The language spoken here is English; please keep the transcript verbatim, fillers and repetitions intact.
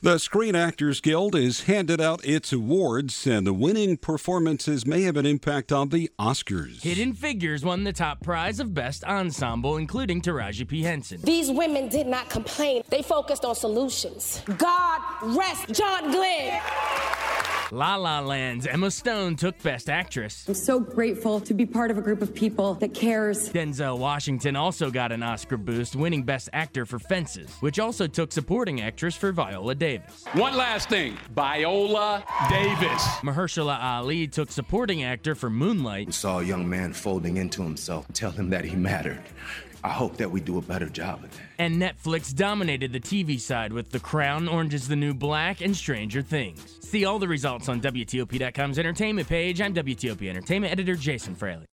The Screen Actors Guild has handed out its awards, and the winning performances may have an impact on the Oscars. Hidden Figures won the top prize of Best Ensemble, including Taraji P. Henson. These women did not complain. They focused on solutions. God rest John Glenn. La La Land's Emma Stone took Best Actress. I'm so grateful to be part of a group of people that cares. Denzel Washington also got an Oscar boost, winning Best Actor for Fences, which also took Supporting Actress for Viola Davis. One last thing, Viola Davis. Mahershala Ali took Supporting Actor for Moonlight. We saw a young man folding into himself. Tell him that he mattered. I hope that we do a better job of that. And Netflix dominated the T V side with The Crown, Orange is the New Black, and Stranger Things. See all the results on W T O P dot com's entertainment page. I'm W T O P Entertainment editor Jason Fraley.